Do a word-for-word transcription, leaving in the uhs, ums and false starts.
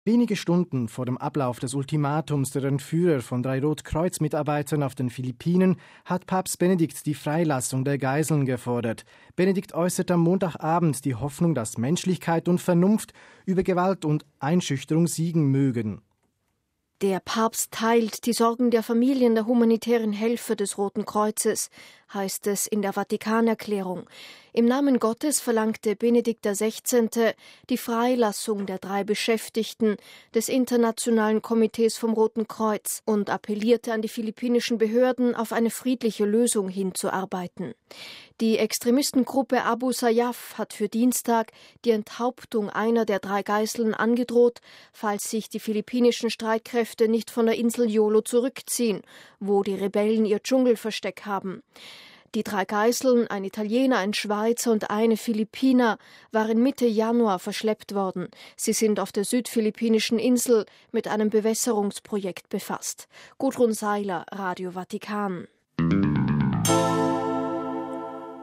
Wenige Stunden vor dem Ablauf des Ultimatums der Entführer von drei Rotkreuz-Mitarbeitern auf den Philippinen hat Papst Benedikt die Freilassung der Geiseln gefordert. Benedikt äußert am Montagabend die Hoffnung, dass Menschlichkeit und Vernunft über Gewalt und Einschüchterung siegen mögen. Der Papst teilt die Sorgen der Familien der humanitären Helfer des Roten Kreuzes, heißt es in der Vatikanerklärung. Im Namen Gottes verlangte Benedikt der Sechzehnte die Freilassung der drei Beschäftigten des Internationalen Komitees vom Roten Kreuz und appellierte an die philippinischen Behörden, auf eine friedliche Lösung hinzuarbeiten. Die Extremistengruppe Abu Sayyaf hat für Dienstag die Enthauptung einer der drei Geiseln angedroht, falls sich die philippinischen Streitkräfte nicht von der Insel Jolo zurückziehen, wo die Rebellen ihr Dschungelversteck haben. Die drei Geiseln, ein Italiener, ein Schweizer und eine Philippiner, waren Mitte Januar verschleppt worden. Sie sind auf der südphilippinischen Insel mit einem Bewässerungsprojekt befasst. Gudrun Seiler, Radio Vatikan.